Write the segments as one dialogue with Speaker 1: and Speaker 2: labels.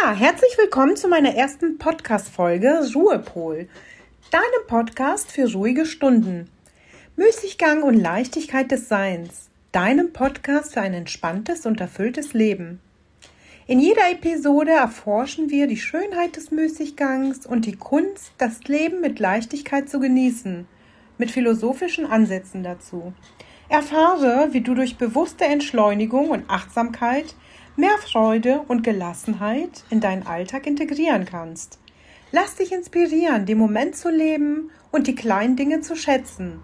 Speaker 1: Ja, herzlich willkommen zu meiner ersten Podcast-Folge Ruhepol, deinem Podcast für ruhige Stunden. Müßiggang und Leichtigkeit des Seins, deinem Podcast für ein entspanntes und erfülltes Leben. In jeder Episode erforschen wir die Schönheit des Müßiggangs und die Kunst, das Leben mit Leichtigkeit zu genießen, mit philosophischen Ansätzen dazu. Erfahre, wie du durch bewusste Entschleunigung und Achtsamkeit mehr Freude und Gelassenheit in deinen Alltag integrieren kannst. Lass dich inspirieren, den Moment zu leben und die kleinen Dinge zu schätzen.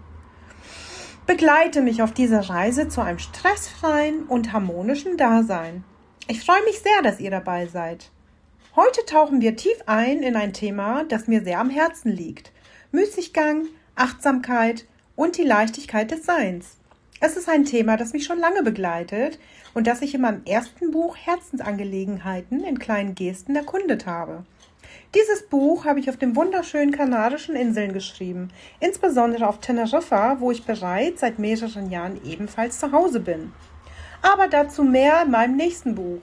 Speaker 1: Begleite mich auf dieser Reise zu einem stressfreien und harmonischen Dasein. Ich freue mich sehr, dass ihr dabei seid. Heute tauchen wir tief ein in ein Thema, das mir sehr am Herzen liegt. Müßiggang, Achtsamkeit und die Leichtigkeit des Seins. Es ist ein Thema, das mich schon lange begleitet und das ich in meinem ersten Buch Herzensangelegenheiten in kleinen Gesten erkundet habe. Dieses Buch habe ich auf den wunderschönen kanarischen Inseln geschrieben, insbesondere auf Teneriffa, wo ich bereits seit mehreren Jahren ebenfalls zu Hause bin. Aber dazu mehr in meinem nächsten Buch.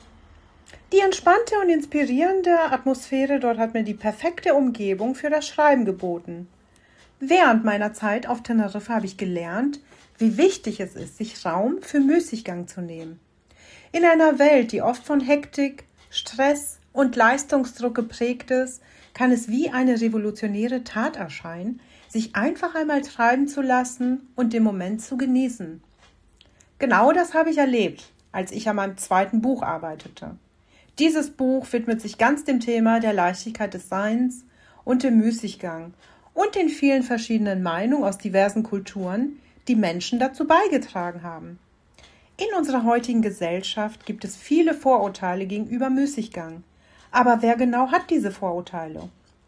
Speaker 1: Die entspannte und inspirierende Atmosphäre dort hat mir die perfekte Umgebung für das Schreiben geboten. Während meiner Zeit auf Teneriffa habe ich gelernt, wie wichtig es ist, sich Raum für Müßiggang zu nehmen. In einer Welt, die oft von Hektik, Stress und Leistungsdruck geprägt ist, kann es wie eine revolutionäre Tat erscheinen, sich einfach einmal treiben zu lassen und den Moment zu genießen. Genau das habe ich erlebt, als ich an meinem zweiten Buch arbeitete. Dieses Buch widmet sich ganz dem Thema der Leichtigkeit des Seins und dem Müßiggang und den vielen verschiedenen Meinungen aus diversen Kulturen, die Menschen dazu beigetragen haben. In unserer heutigen Gesellschaft gibt es viele Vorurteile gegenüber Müßiggang. Aber wer genau hat diese Vorurteile?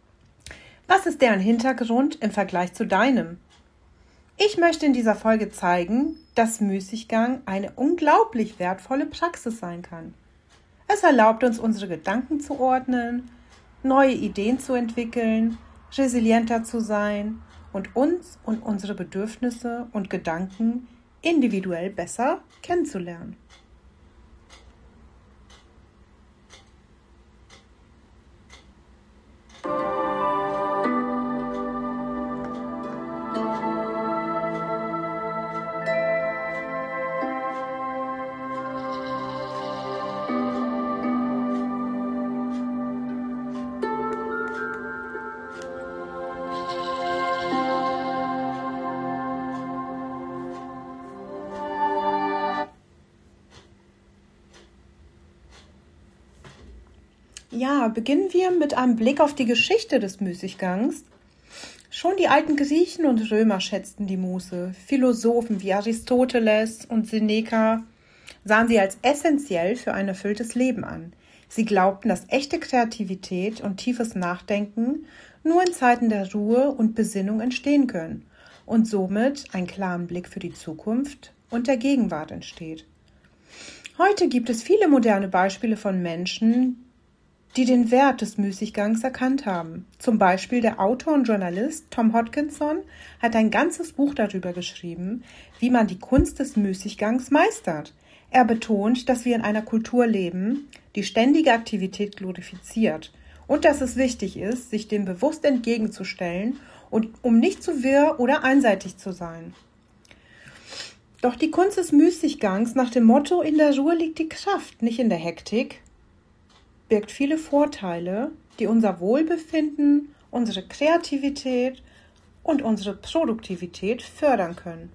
Speaker 1: Was ist deren Hintergrund im Vergleich zu deinem? Ich möchte in dieser Folge zeigen, dass Müßiggang eine unglaublich wertvolle Praxis sein kann. Es erlaubt uns, unsere Gedanken zu ordnen, neue Ideen zu entwickeln, resilienter zu sein und uns und unsere Bedürfnisse und Gedanken individuell besser kennenzulernen. Ja, beginnen wir mit einem Blick auf die Geschichte des Müßiggangs. Schon die alten Griechen und Römer schätzten die Muße. Philosophen wie Aristoteles und Seneca sahen sie als essentiell für ein erfülltes Leben an. Sie glaubten, dass echte Kreativität und tiefes Nachdenken nur in Zeiten der Ruhe und Besinnung entstehen können und somit ein klaren Blick für die Zukunft und der Gegenwart entsteht. Heute gibt es viele moderne Beispiele von Menschen, die den Wert des Müßiggangs erkannt haben. Zum Beispiel der Autor und Journalist Tom Hodkinson hat ein ganzes Buch darüber geschrieben, wie man die Kunst des Müßiggangs meistert. Er betont, dass wir in einer Kultur leben, die ständige Aktivität glorifiziert und dass es wichtig ist, sich dem bewusst entgegenzustellen und um nicht zu wirr oder einseitig zu sein. Doch die Kunst des Müßiggangs nach dem Motto „In der Ruhe liegt die Kraft, nicht in der Hektik“ birgt viele Vorteile, die unser Wohlbefinden, unsere Kreativität und unsere Produktivität fördern können.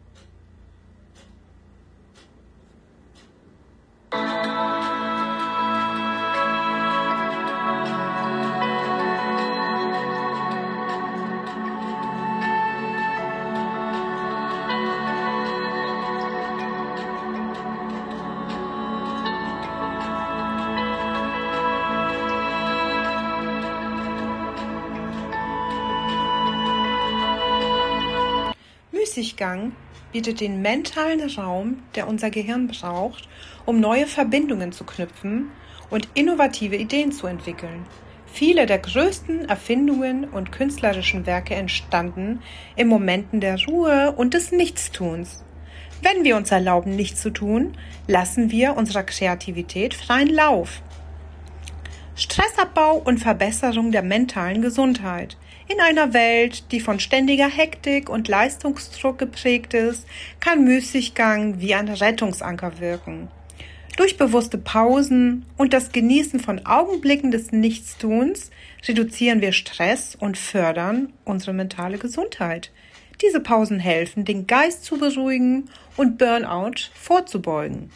Speaker 1: Müßiggang bietet den mentalen Raum, der unser Gehirn braucht, um neue Verbindungen zu knüpfen und innovative Ideen zu entwickeln. Viele der größten Erfindungen und künstlerischen Werke entstanden in Momenten der Ruhe und des Nichtstuns. Wenn wir uns erlauben, nichts zu tun, lassen wir unserer Kreativität freien Lauf. Stressabbau und Verbesserung der mentalen Gesundheit. In einer Welt, die von ständiger Hektik und Leistungsdruck geprägt ist, kann Müßiggang wie ein Rettungsanker wirken. Durch bewusste Pausen und das Genießen von Augenblicken des Nichtstuns reduzieren wir Stress und fördern unsere mentale Gesundheit. Diese Pausen helfen, den Geist zu beruhigen und Burnout vorzubeugen.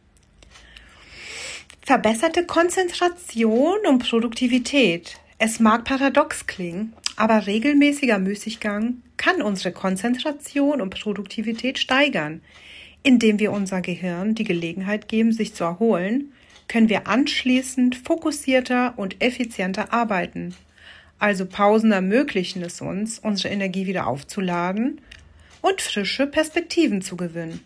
Speaker 1: Verbesserte Konzentration und Produktivität. Es mag paradox klingen, aber regelmäßiger Müßiggang kann unsere Konzentration und Produktivität steigern. Indem wir unser Gehirn die Gelegenheit geben, sich zu erholen, können wir anschließend fokussierter und effizienter arbeiten. Also Pausen ermöglichen es uns, unsere Energie wieder aufzuladen und frische Perspektiven zu gewinnen.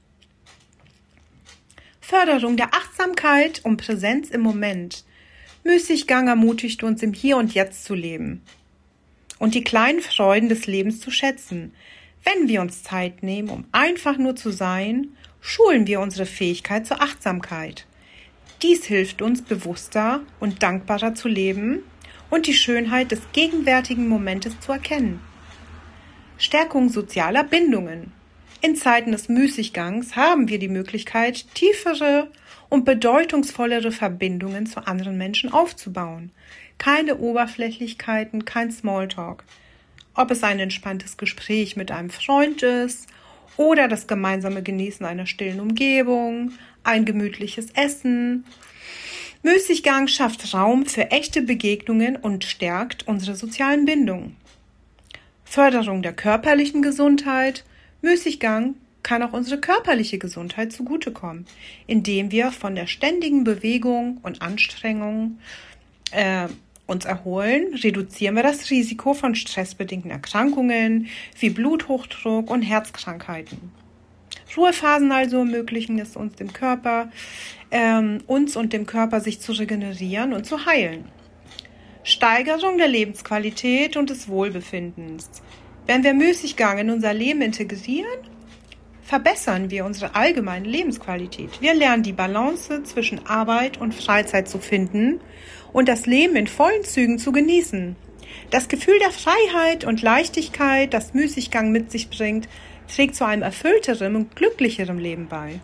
Speaker 1: Förderung der Achtsamkeit und Präsenz im Moment. Müßiggang ermutigt uns, im Hier und Jetzt zu leben und die kleinen Freuden des Lebens zu schätzen. Wenn wir uns Zeit nehmen, um einfach nur zu sein, schulen wir unsere Fähigkeit zur Achtsamkeit. Dies hilft uns, bewusster und dankbarer zu leben und die Schönheit des gegenwärtigen Momentes zu erkennen. Stärkung sozialer Bindungen. In Zeiten des Müßiggangs haben wir die Möglichkeit, tiefere und bedeutungsvollere Verbindungen zu anderen Menschen aufzubauen. Keine Oberflächlichkeiten, kein Smalltalk. Ob es ein entspanntes Gespräch mit einem Freund ist oder das gemeinsame Genießen einer stillen Umgebung, ein gemütliches Essen. Müßiggang schafft Raum für echte Begegnungen und stärkt unsere sozialen Bindungen. Förderung der körperlichen Gesundheit. Müßiggang kann auch unsere körperliche Gesundheit zugutekommen, indem wir von der ständigen Bewegung und Anstrengung uns erholen, reduzieren wir das Risiko von stressbedingten Erkrankungen wie Bluthochdruck und Herzkrankheiten. Ruhephasen also ermöglichen es uns und dem Körper sich zu regenerieren und zu heilen. Steigerung der Lebensqualität und des Wohlbefindens. Wenn wir Müßiggang in unser Leben integrieren, verbessern wir unsere allgemeine Lebensqualität. Wir lernen die Balance zwischen Arbeit und Freizeit zu finden und das Leben in vollen Zügen zu genießen. Das Gefühl der Freiheit und Leichtigkeit, das Müßiggang mit sich bringt, trägt zu einem erfüllteren und glücklicheren Leben bei.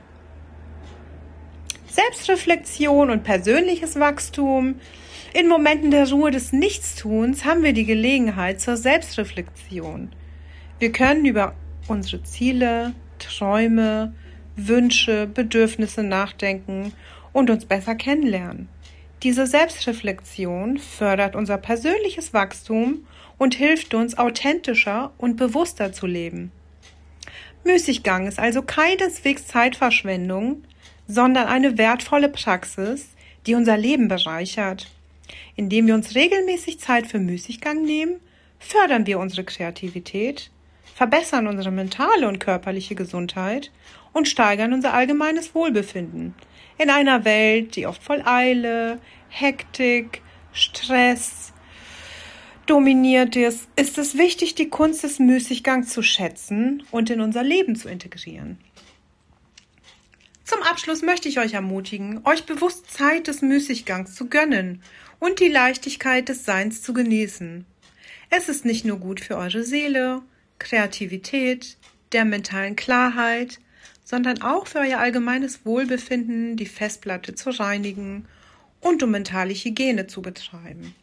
Speaker 1: Selbstreflexion und persönliches Wachstum. In Momenten der Ruhe des Nichtstuns haben wir die Gelegenheit zur Selbstreflexion. Wir können über unsere Ziele, Träume, Wünsche, Bedürfnisse nachdenken und uns besser kennenlernen. Diese Selbstreflexion fördert unser persönliches Wachstum und hilft uns, authentischer und bewusster zu leben. Müßiggang ist also keineswegs Zeitverschwendung, sondern eine wertvolle Praxis, die unser Leben bereichert. Indem wir uns regelmäßig Zeit für Müßiggang nehmen, fördern wir unsere Kreativität, verbessern unsere mentale und körperliche Gesundheit und steigern unser allgemeines Wohlbefinden. In einer Welt, die oft voll Eile, Hektik, Stress dominiert ist, ist es wichtig, die Kunst des Müßiggangs zu schätzen und in unser Leben zu integrieren. Zum Abschluss möchte ich euch ermutigen, euch bewusst Zeit des Müßiggangs zu gönnen und die Leichtigkeit des Seins zu genießen. Es ist nicht nur gut für eure Seele, Kreativität, der mentalen Klarheit, sondern auch für euer allgemeines Wohlbefinden, die Festplatte zu reinigen und um mentale Hygiene zu betreiben.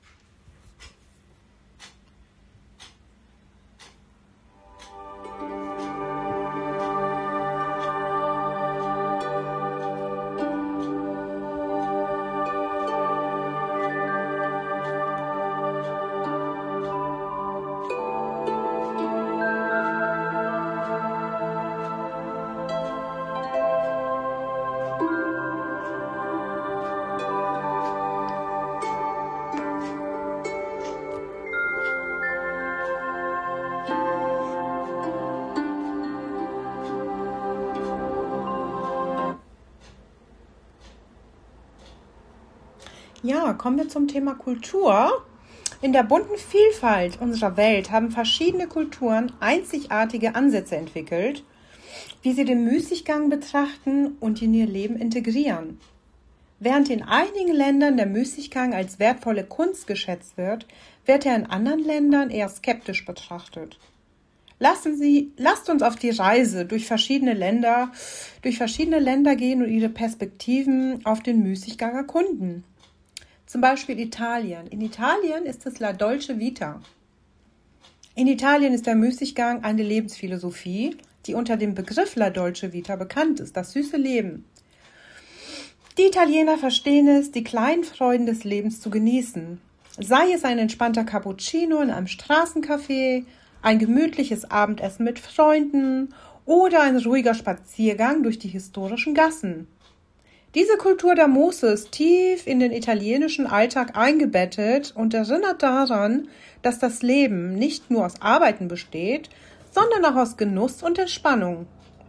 Speaker 1: Ja, kommen wir zum Thema Kultur. In der bunten Vielfalt unserer Welt haben verschiedene Kulturen einzigartige Ansätze entwickelt, wie sie den Müßiggang betrachten und in ihr Leben integrieren. Während in einigen Ländern der Müßiggang als wertvolle Kunst geschätzt wird, wird er in anderen Ländern eher skeptisch betrachtet. Lasst uns auf die Reise durch verschiedene Länder gehen und ihre Perspektiven auf den Müßiggang erkunden. Zum Beispiel Italien. In Italien ist es La Dolce Vita. In Italien ist der Müßiggang eine Lebensphilosophie, die unter dem Begriff La Dolce Vita bekannt ist, das süße Leben. Die Italiener verstehen es, die kleinen Freuden des Lebens zu genießen. Sei es ein entspannter Cappuccino in einem Straßencafé, ein gemütliches Abendessen mit Freunden oder ein ruhiger Spaziergang durch die historischen Gassen. Diese Kultur der Muße ist tief in den italienischen Alltag eingebettet und erinnert daran, dass das Leben nicht nur aus Arbeiten besteht, sondern auch aus Genuss und Entspannung.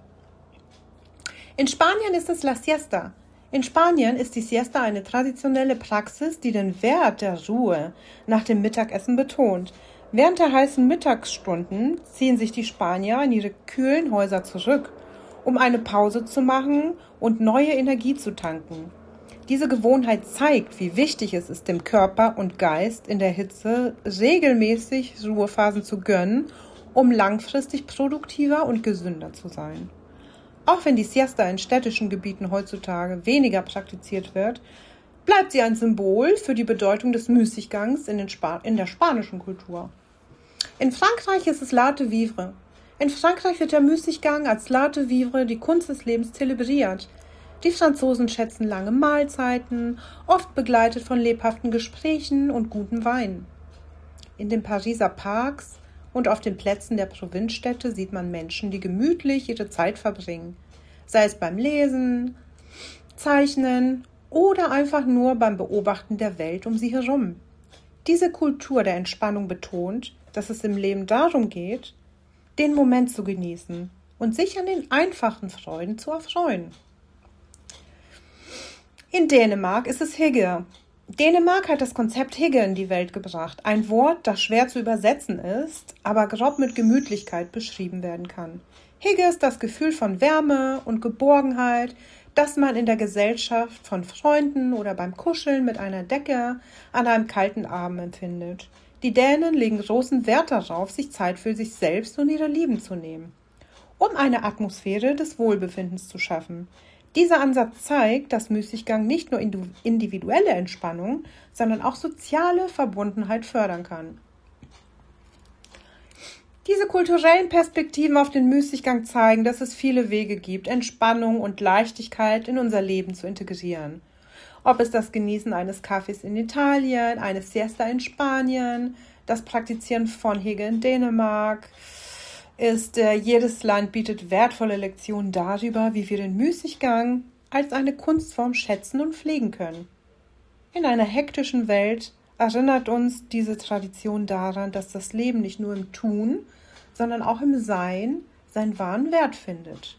Speaker 1: In Spanien ist es La Siesta. In Spanien ist die Siesta eine traditionelle Praxis, die den Wert der Ruhe nach dem Mittagessen betont. Während der heißen Mittagsstunden ziehen sich die Spanier in ihre kühlen Häuser zurück, um eine Pause zu machen und neue Energie zu tanken. Diese Gewohnheit zeigt, wie wichtig es ist, dem Körper und Geist in der Hitze regelmäßig Ruhephasen zu gönnen, um langfristig produktiver und gesünder zu sein. Auch wenn die Siesta in städtischen Gebieten heutzutage weniger praktiziert wird, bleibt sie ein Symbol für die Bedeutung des Müßiggangs in der spanischen Kultur. In Frankreich ist es L'Art de Vivre. In Frankreich wird der Müßiggang als L'Art de Vivre, die Kunst des Lebens, zelebriert. Die Franzosen schätzen lange Mahlzeiten, oft begleitet von lebhaften Gesprächen und gutem Wein. In den Pariser Parks und auf den Plätzen der Provinzstädte sieht man Menschen, die gemütlich ihre Zeit verbringen, sei es beim Lesen, Zeichnen oder einfach nur beim Beobachten der Welt um sie herum. Diese Kultur der Entspannung betont, dass es im Leben darum geht, den Moment zu genießen und sich an den einfachen Freuden zu erfreuen. In Dänemark ist es Hygge. Dänemark hat das Konzept Hygge in die Welt gebracht, ein Wort, das schwer zu übersetzen ist, aber grob mit Gemütlichkeit beschrieben werden kann. Hygge ist das Gefühl von Wärme und Geborgenheit, das man in der Gesellschaft von Freunden oder beim Kuscheln mit einer Decke an einem kalten Abend empfindet. Die Dänen legen großen Wert darauf, sich Zeit für sich selbst und ihre Lieben zu nehmen, um eine Atmosphäre des Wohlbefindens zu schaffen. Dieser Ansatz zeigt, dass Müßiggang nicht nur individuelle Entspannung, sondern auch soziale Verbundenheit fördern kann. Diese kulturellen Perspektiven auf den Müßiggang zeigen, dass es viele Wege gibt, Entspannung und Leichtigkeit in unser Leben zu integrieren. Ob es das Genießen eines Kaffees in Italien, eine Siesta in Spanien, das Praktizieren von Hygge in Dänemark ist, jedes Land bietet wertvolle Lektionen darüber, wie wir den Müßiggang als eine Kunstform schätzen und pflegen können. In einer hektischen Welt erinnert uns diese Tradition daran, dass das Leben nicht nur im Tun, sondern auch im Sein seinen wahren Wert findet.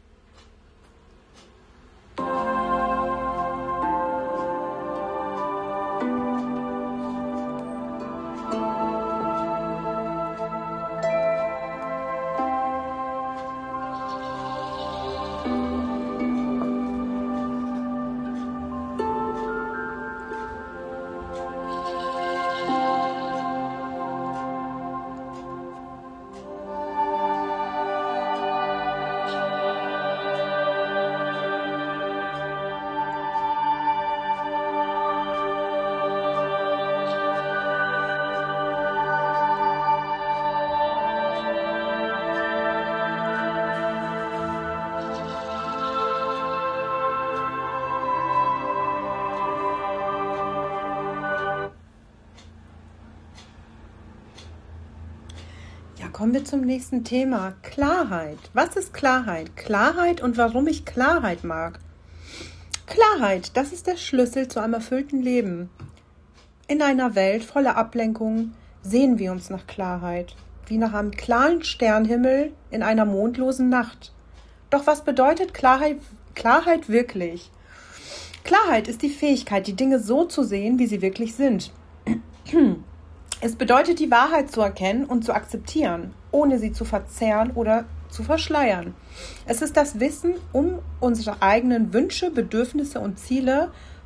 Speaker 1: Kommen wir zum nächsten Thema. Klarheit. Was ist Klarheit? Klarheit und warum ich Klarheit mag. Klarheit, das ist der Schlüssel zu einem erfüllten Leben. In einer Welt voller Ablenkungen sehen wir uns nach Klarheit, wie nach einem klaren Sternhimmel in einer mondlosen Nacht. Doch was bedeutet Klarheit wirklich? Klarheit ist die Fähigkeit, die Dinge so zu sehen, wie sie wirklich sind. Es bedeutet, die Wahrheit zu erkennen und zu akzeptieren, ohne sie zu verzerren oder zu verschleiern. Es ist das Wissen um unsere eigenen Wünsche, Bedürfnisse und Ziele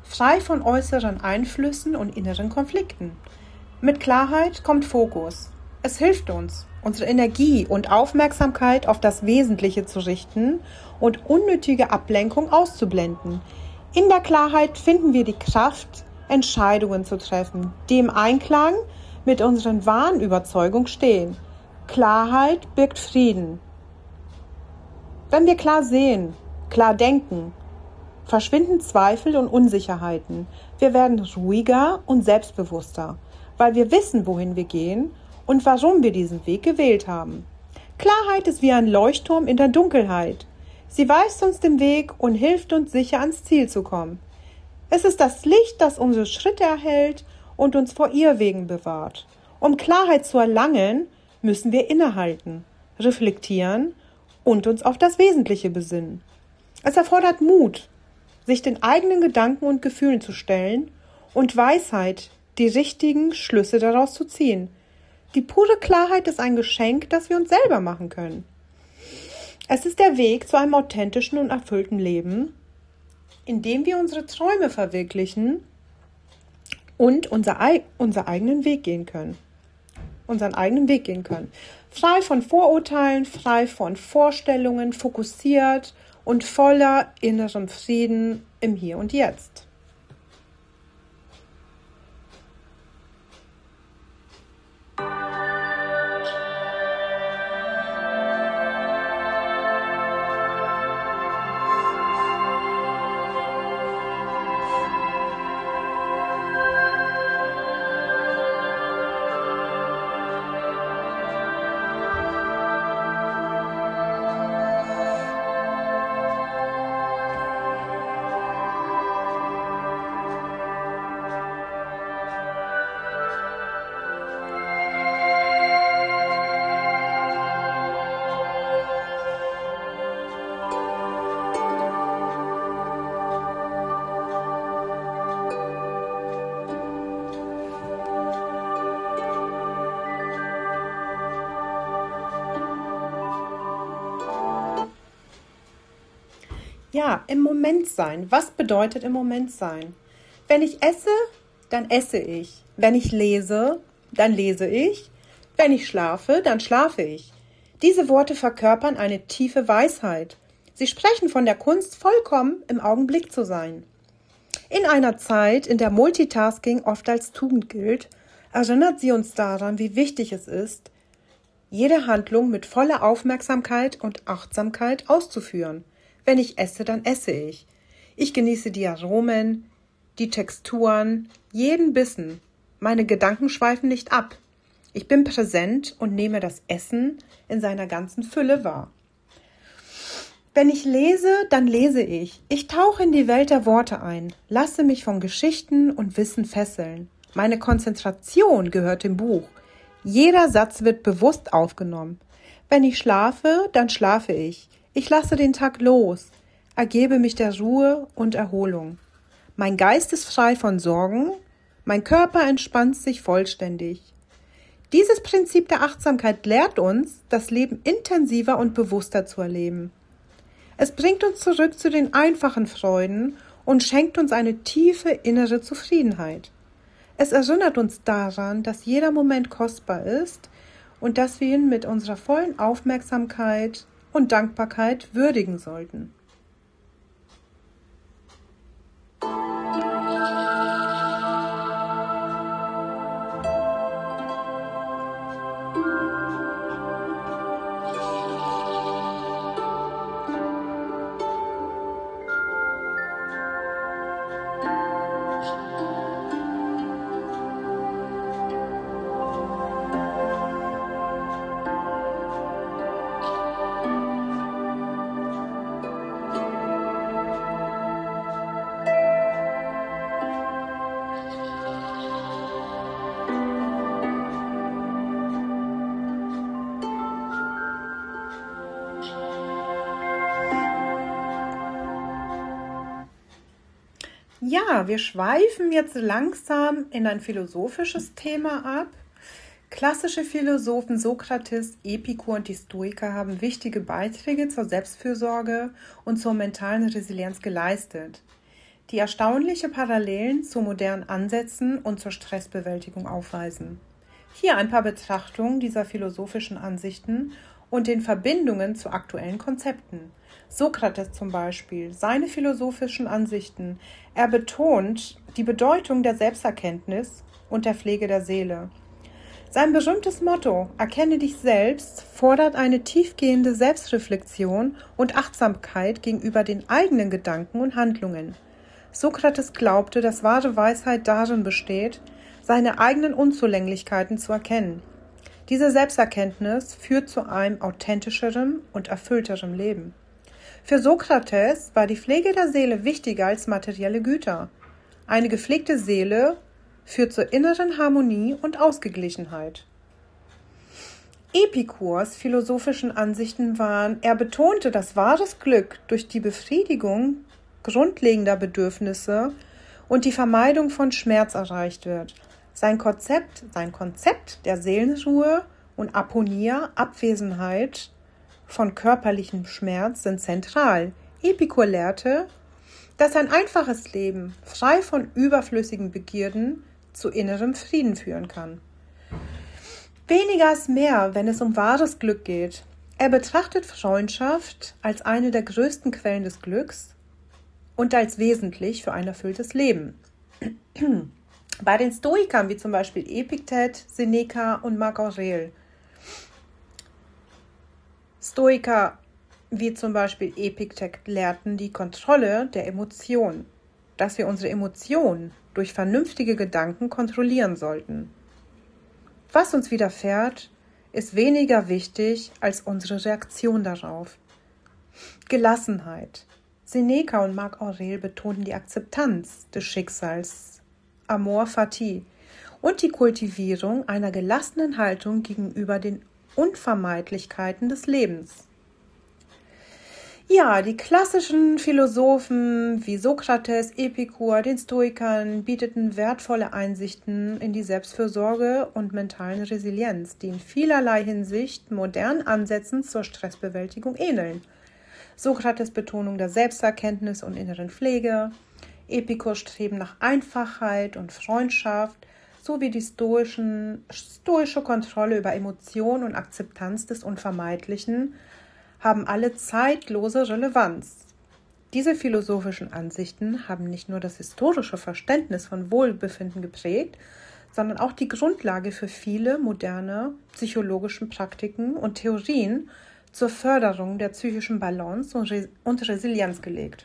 Speaker 1: frei von äußeren Einflüssen und inneren Konflikten. Mit Klarheit kommt Fokus. Es hilft uns, unsere Energie und Aufmerksamkeit auf das Wesentliche zu richten und unnötige Ablenkung auszublenden. In der Klarheit finden wir die Kraft, Entscheidungen zu treffen, die im Einklang mit unseren wahren Überzeugungen stehen. Klarheit birgt Frieden. Wenn wir klar sehen, klar denken, verschwinden Zweifel und Unsicherheiten. Wir werden ruhiger und selbstbewusster, weil wir wissen, wohin wir gehen und warum wir diesen Weg gewählt haben. Klarheit ist wie ein Leuchtturm in der Dunkelheit. Sie weist uns den Weg und hilft uns, sicher ans Ziel zu kommen. Es ist das Licht, das unsere Schritte erhält und uns vor Irrwegen bewahrt. Um Klarheit zu erlangen, müssen wir innehalten, reflektieren und uns auf das Wesentliche besinnen. Es erfordert Mut, sich den eigenen Gedanken und Gefühlen zu stellen und Weisheit, die richtigen Schlüsse daraus zu ziehen. Die pure Klarheit ist ein Geschenk, das wir uns selber machen können. Es ist der Weg zu einem authentischen und erfüllten Leben, in dem wir unsere Träume verwirklichen und unseren eigenen Weg gehen können. Frei von Vorurteilen, frei von Vorstellungen, fokussiert und voller innerem Frieden im Hier und Jetzt. Ja, im Moment sein. Was bedeutet im Moment sein? Wenn ich esse, dann esse ich. Wenn ich lese, dann lese ich. Wenn ich schlafe, dann schlafe ich. Diese Worte verkörpern eine tiefe Weisheit. Sie sprechen von der Kunst, vollkommen im Augenblick zu sein. In einer Zeit, in der Multitasking oft als Tugend gilt, erinnert sie uns daran, wie wichtig es ist, jede Handlung mit voller Aufmerksamkeit und Achtsamkeit auszuführen. Wenn ich esse, dann esse ich. Ich genieße die Aromen, die Texturen, jeden Bissen. Meine Gedanken schweifen nicht ab. Ich bin präsent und nehme das Essen in seiner ganzen Fülle wahr. Wenn ich lese, dann lese ich. Ich tauche in die Welt der Worte ein, lasse mich von Geschichten und Wissen fesseln. Meine Konzentration gehört dem Buch. Jeder Satz wird bewusst aufgenommen. Wenn ich schlafe, dann schlafe ich. Ich lasse den Tag los, ergebe mich der Ruhe und Erholung. Mein Geist ist frei von Sorgen, mein Körper entspannt sich vollständig. Dieses Prinzip der Achtsamkeit lehrt uns, das Leben intensiver und bewusster zu erleben. Es bringt uns zurück zu den einfachen Freuden und schenkt uns eine tiefe innere Zufriedenheit. Es erinnert uns daran, dass jeder Moment kostbar ist und dass wir ihn mit unserer vollen Aufmerksamkeit und Dankbarkeit würdigen sollten. Ja, wir schweifen jetzt langsam in ein philosophisches Thema ab. Klassische Philosophen Sokrates, Epikur und die Stoiker haben wichtige Beiträge zur Selbstfürsorge und zur mentalen Resilienz geleistet. die erstaunliche Parallelen zu modernen Ansätzen und zur Stressbewältigung aufweisen. Hier ein paar Betrachtungen dieser philosophischen Ansichten und den Verbindungen zu aktuellen Konzepten. Sokrates zum Beispiel, seine philosophischen Ansichten. Er betont die Bedeutung der Selbsterkenntnis und der Pflege der Seele. Sein berühmtes Motto, erkenne dich selbst, fordert eine tiefgehende Selbstreflexion und Achtsamkeit gegenüber den eigenen Gedanken und Handlungen. Sokrates glaubte, dass wahre Weisheit darin besteht, seine eigenen Unzulänglichkeiten zu erkennen. Diese Selbsterkenntnis führt zu einem authentischeren und erfüllteren Leben. Für Sokrates war die Pflege der Seele wichtiger als materielle Güter. Eine gepflegte Seele führt zur inneren Harmonie und Ausgeglichenheit. Epikurs philosophischen Ansichten waren, er betonte, dass wahres Glück durch die Befriedigung grundlegender Bedürfnisse und die Vermeidung von Schmerz erreicht wird. Sein Konzept der Seelenruhe und Aponia, Abwesenheit von körperlichem Schmerz, sind zentral. Epikur lehrte, dass ein einfaches Leben, frei von überflüssigen Begierden, zu innerem Frieden führen kann. Weniger ist mehr, wenn es um wahres Glück geht. Er betrachtet Freundschaft als eine der größten Quellen des Glücks und als wesentlich für ein erfülltes Leben. Bei den Stoikern, wie zum Beispiel Epiktet, Seneca und Marc Aurel. Stoiker, wie zum Beispiel Epiktet, lehrten die Kontrolle der Emotionen, dass wir unsere Emotionen durch vernünftige Gedanken kontrollieren sollten. Was uns widerfährt, ist weniger wichtig als unsere Reaktion darauf. Gelassenheit. Seneca und Marc Aurel betonten die Akzeptanz des Schicksals, Amor fati, und die Kultivierung einer gelassenen Haltung gegenüber den Unvermeidlichkeiten des Lebens. Ja, die klassischen Philosophen wie Sokrates, Epikur, den Stoikern bieteten wertvolle Einsichten in die Selbstfürsorge und mentalen Resilienz, die in vielerlei Hinsicht modernen Ansätzen zur Stressbewältigung ähneln. Sokrates Betonung der Selbsterkenntnis und inneren Pflege, Epikur Streben nach Einfachheit und Freundschaft sowie die stoische Kontrolle über Emotionen und Akzeptanz des Unvermeidlichen haben alle zeitlose Relevanz. Diese philosophischen Ansichten haben nicht nur das historische Verständnis von Wohlbefinden geprägt, sondern auch die Grundlage für viele moderne psychologische Praktiken und Theorien zur Förderung der psychischen Balance und Resilienz gelegt.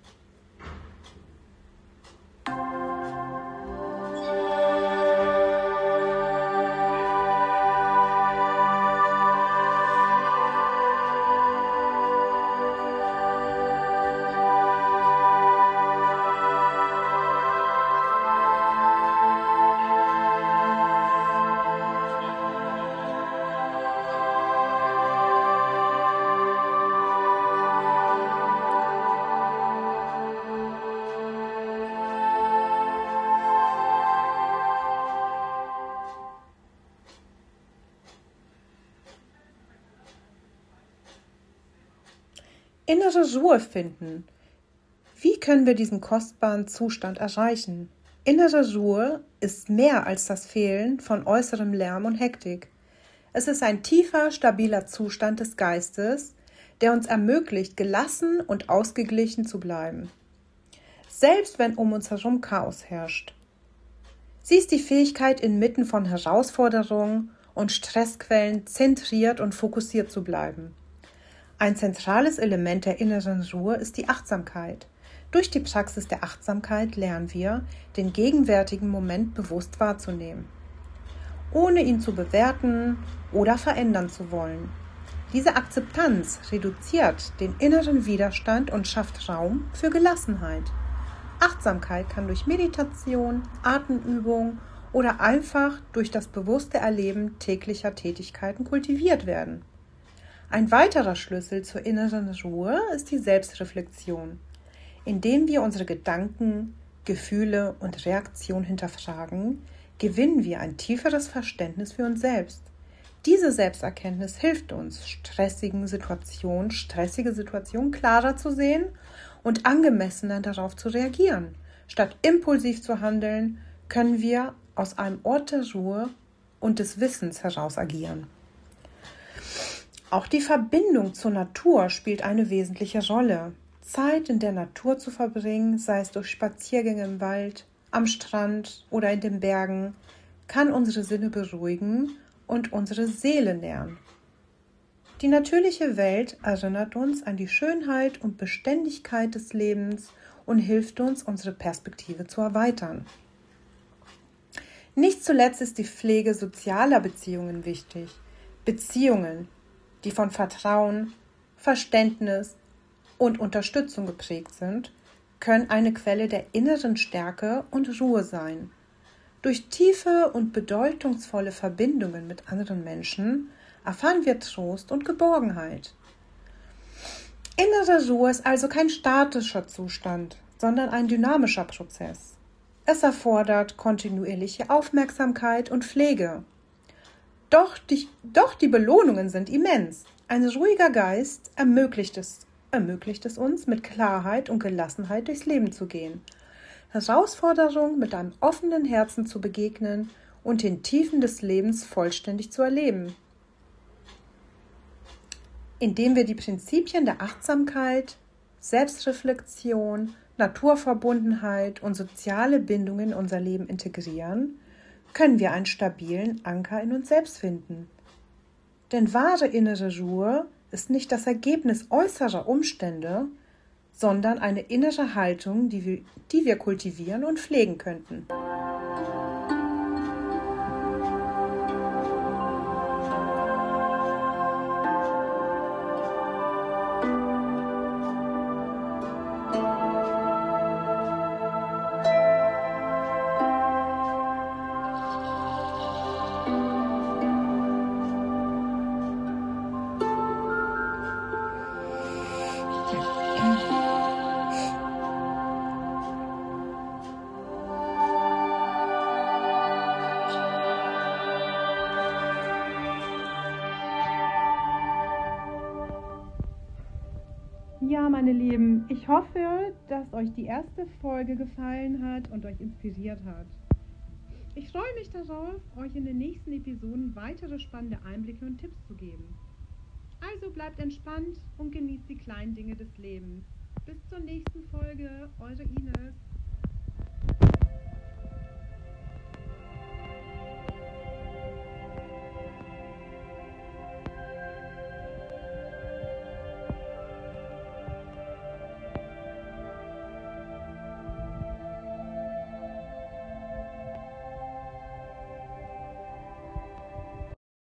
Speaker 1: Innere Ruhe finden. Wie können wir diesen kostbaren Zustand erreichen? Innere Ruhe ist mehr als das Fehlen von äußerem Lärm und Hektik. Es ist ein tiefer, stabiler Zustand des Geistes, der uns ermöglicht, gelassen und ausgeglichen zu bleiben, selbst wenn um uns herum Chaos herrscht. Sie ist die Fähigkeit, inmitten von Herausforderungen und Stressquellen zentriert und fokussiert zu bleiben. Ein zentrales Element der inneren Ruhe ist die Achtsamkeit. Durch die Praxis der Achtsamkeit lernen wir, den gegenwärtigen Moment bewusst wahrzunehmen, ohne ihn zu bewerten oder verändern zu wollen. Diese Akzeptanz reduziert den inneren Widerstand und schafft Raum für Gelassenheit. Achtsamkeit kann durch Meditation, Atemübung oder einfach durch das bewusste Erleben täglicher Tätigkeiten kultiviert werden. Ein weiterer Schlüssel zur inneren Ruhe ist die Selbstreflexion, indem wir unsere Gedanken, Gefühle und Reaktionen hinterfragen, gewinnen wir ein tieferes Verständnis für uns selbst. Diese Selbsterkenntnis hilft uns, stressige Situationen klarer zu sehen und angemessener darauf zu reagieren. Statt impulsiv zu handeln, können wir aus einem Ort der Ruhe und des Wissens heraus agieren. Auch die Verbindung zur Natur spielt eine wesentliche Rolle. Zeit in der Natur zu verbringen, sei es durch Spaziergänge im Wald, am Strand oder in den Bergen, kann unsere Sinne beruhigen und unsere Seele nähren. Die natürliche Welt erinnert uns an die Schönheit und Beständigkeit des Lebens und hilft uns, unsere Perspektive zu erweitern. Nicht zuletzt ist die Pflege sozialer Beziehungen wichtig. Beziehungen, die von Vertrauen, Verständnis und Unterstützung geprägt sind, können eine Quelle der inneren Stärke und Ruhe sein. Durch tiefe und bedeutungsvolle Verbindungen mit anderen Menschen erfahren wir Trost und Geborgenheit. Innere Ruhe ist also kein statischer Zustand, sondern ein dynamischer Prozess. Es erfordert kontinuierliche Aufmerksamkeit und Pflege. Doch die Belohnungen sind immens. Ein ruhiger Geist ermöglicht es uns, mit Klarheit und Gelassenheit durchs Leben zu gehen, Herausforderungen mit einem offenen Herzen zu begegnen und den Tiefen des Lebens vollständig zu erleben. Indem wir die Prinzipien der Achtsamkeit, Selbstreflexion, Naturverbundenheit und soziale Bindungen in unser Leben integrieren, können wir einen stabilen Anker in uns selbst finden. Denn wahre innere Ruhe ist nicht das Ergebnis äußerer Umstände, sondern eine innere Haltung, die wir kultivieren und pflegen könnten. Ja, meine Lieben, ich hoffe, dass euch die erste Folge gefallen hat und euch inspiriert hat. Ich freue mich darauf, euch in den nächsten Episoden weitere spannende Einblicke und Tipps zu geben. Also bleibt entspannt und genießt die kleinen Dinge des Lebens. Bis zur nächsten Folge, eure Ines.